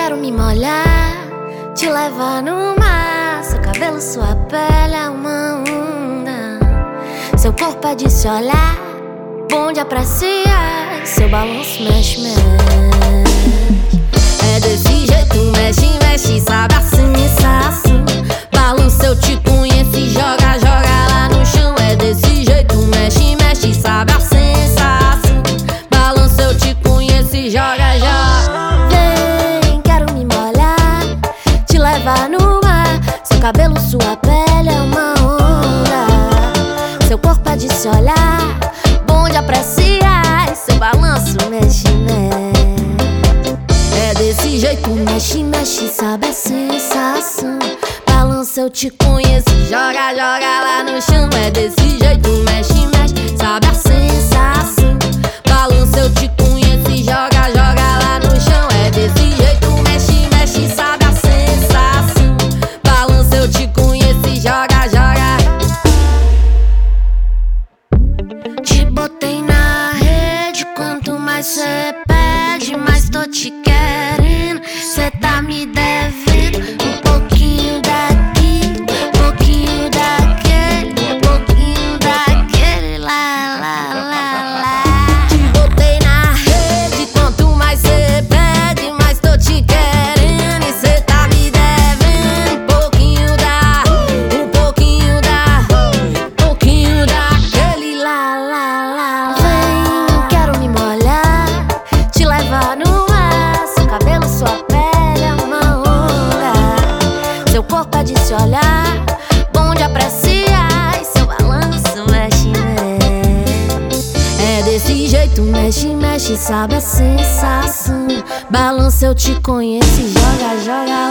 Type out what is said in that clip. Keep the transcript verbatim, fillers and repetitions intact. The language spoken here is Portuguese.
quero me molhar, te levar no mar. Seu cabelo, sua pele é uma onda. Seu corpo é de se olhar, bom de apreciar. Seu balanço mexe, mexe. É desse jeito, mexe, mexe, sabe a sensação. Balança, eu te conheço e joga, joga lá no chão. É desse jeito, mexe, mexe, sabe a sensação. Balança, eu te conheço e joga, joga. Vem, quero me molhar, te levar no mar. Seu cabelo, sua pele é uma onda. Seu corpo é de se olhar, bom de apreciar. E seu balanço mexe, mexe. É desse jeito, mexe, mexe, sabe a sensação. Balança, eu te conheço, joga, joga lá no chão. É desse jeito, mexe, mexe, sabe a sensação. Balança, eu te conheço e joga, joga lá no chão. É desse jeito, mexe, mexe, sabe a sensação. Balança, eu te conheço e joga, joga. Te botei na rede, quanto mais cê pede, mais tô te querendo. Cê tá me devendo um pouquinho daqui, um pouquinho daquele, um pouquinho daquele, lá, lá, lá, lá. Te botei na rede, quanto mais cê pede, mais tô te querendo. E cê tá me devendo um pouquinho da, um pouquinho da, um pouquinho daquele, lá, lá, lá, lá. Vem, quero me molhar, te levar no mar. Seu cabelo, sua pele é uma onda. Seu corpo é de se olhar, bom de apreciar. E seu balanço mexe, mexe. É desse jeito, mexe, mexe, sabe a sensação. Balança, eu te conheço e joga, joga